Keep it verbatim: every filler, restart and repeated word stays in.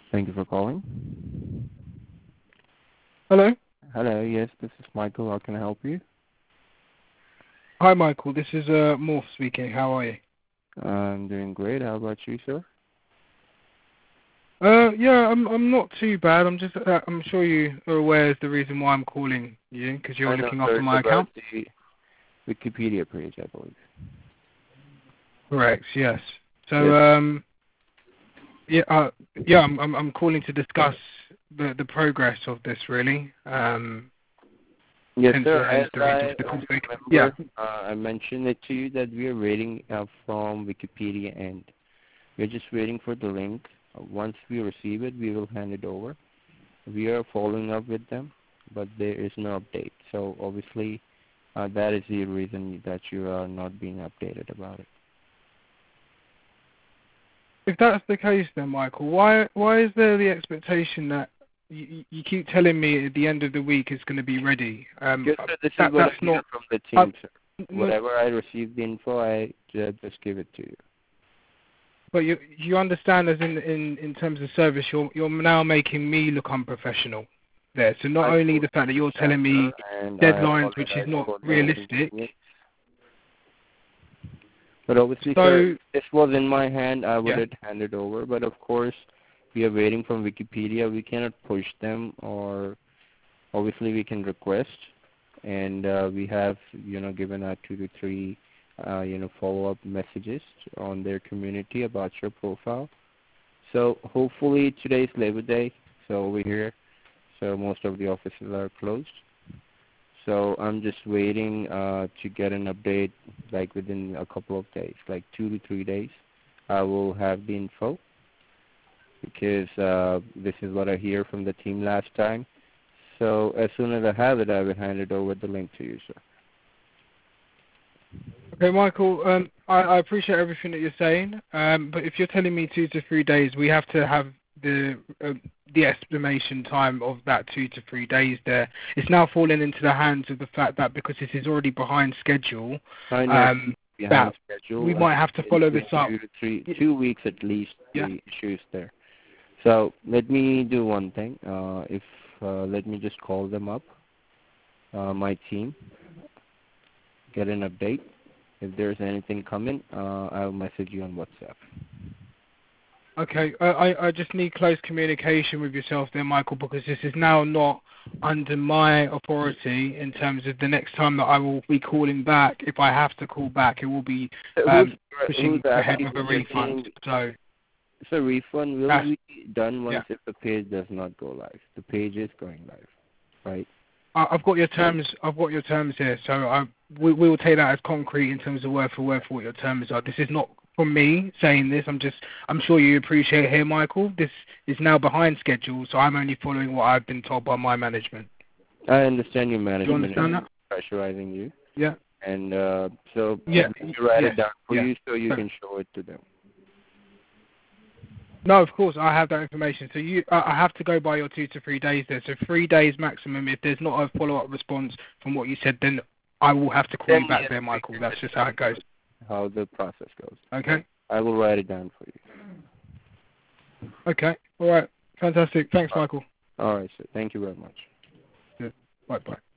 Thank you for calling. Hello. Hello, yes, this is Michael. How can I help you? Hi, Michael. This is uh, Morph speaking. How are you? I'm doing great. How about you, sir? Uh, yeah, I'm I'm not too bad. I'm just uh, I'm sure you are aware of the reason why I'm calling you because you're I know, looking sir. after It's my about account. the Wikipedia page, I believe. Correct. Yes. Yes. So um, yeah, uh, yeah, I'm I'm I'm calling to discuss the the progress of this really. Um, Yes, hence sir. the hence As the reason I for the call. Yeah. remember, uh, I mentioned it to you that we are waiting uh, from Wikipedia end. We're just waiting for the link. Uh, once we receive it, we will hand it over. We are following up with them, but there is no update. So obviously, uh, that is the reason that you are not being updated about it. If that's the case, then Michael, why why is there the expectation that you, you keep telling me at the end of the week it's going to be ready? Um, Yes, sir. This is that what I that's hear not. from the Uh, team, sir. no, Whatever I receive the info, I ju- just give it to you. but you you understand, as in in in terms of service, you're you're now making me look unprofessional there. So not I only totally the fact that you're understand, telling me sir, and I deadlines which is apologize not for the realistic. inconvenience. But obviously, sir, So if this was in my hand, I would yeah, have handed over. But of course, we are waiting from Wikipedia. We cannot push them, or obviously we can request, and uh, we have, you know, given out two to three, uh, you know, follow-up messages on their community about your profile. So hopefully today's Labor Day, so over here, so most of the offices are closed. So I'm just waiting uh, to get an update, like within a couple of days, like two to three days. I will have the info because uh, this is what I hear from the team last time. So as soon as I have it, I will hand it over the link to you, sir. okay, Michael. Um, I, I appreciate everything that you're saying. Um, but if you're telling me two to three days, we have to have the uh, the estimation time of that two to three days there. It's now fallen into the hands of the fact that because this is already behind schedule, I know um, behind that we schedule. I might have to think follow it's this up. two to three, two weeks at least. Yeah. The issue is there. So let me do one thing. Uh, if uh, let me just call them up, uh, my team, get an update. If there's anything coming, uh, I'll message you on WhatsApp. Okay. I, I I just need close communication with yourself there, Michael, because this is now not under my authority in terms of the next time that I will be calling back. If I have to call back, it will be So who's um, who's pushing ahead actually with a refund. getting? So So refund will that's be done yeah. once if the page does not go live. The page is going live, right? I- I've got your terms. I've got your terms here, so I, we, we will take that as concrete in terms of word for word for what your terms are. This is not from me saying this. I'm just. I'm sure you appreciate it here, Michael. This is now behind schedule, so I'm only following what I've been told by my management. I understand your Do you management understand is that? pressurizing you, Yeah. and uh, so Yeah. let me write it Yes. down for Yeah. you so you So, can show it to them. no, of course I have that information. So you, I I have to go by your two to three days there. So three days maximum. If there's not a follow up response from what you said, then I will have to call Then you back yes, there, we Michael. can That's just how discuss it goes. how the process goes. Okay. I will write it down for you. Okay. All right. Fantastic. Thanks, All right, Michael. All right, sir. Thank you very much. Yeah. Bye bye.